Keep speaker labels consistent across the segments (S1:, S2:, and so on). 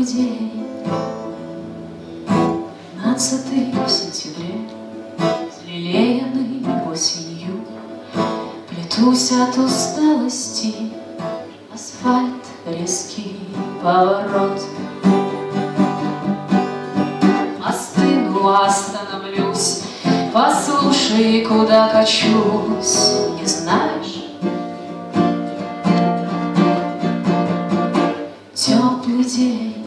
S1: день, 15 сентября, взлелеянный осенью, плетусь от усталости, асфальт, резкий поворот. Остыну, остановлюсь, послушай, куда качусь, не знаешь? Теплый день,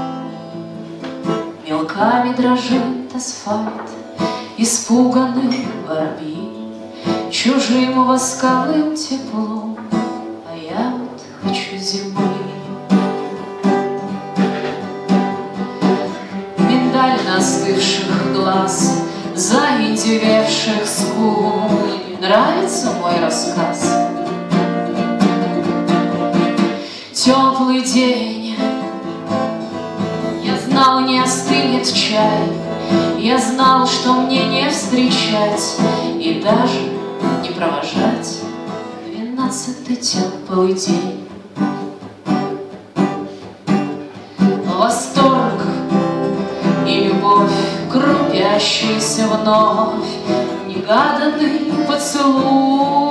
S1: мелками дрожит асфальт, испуганный воробьи чужим восковым теплом, а я вот хочу зимы. Миндаль остывших глаз, заиндевевших скул. Нравится мой рассказ? Теплый день, я знал, не остынет чай, я знал, что мне не встречать и даже не провожать 12-й теплый день. Восторг и любовь, крупящиеся вновь, негаданный поцелуй.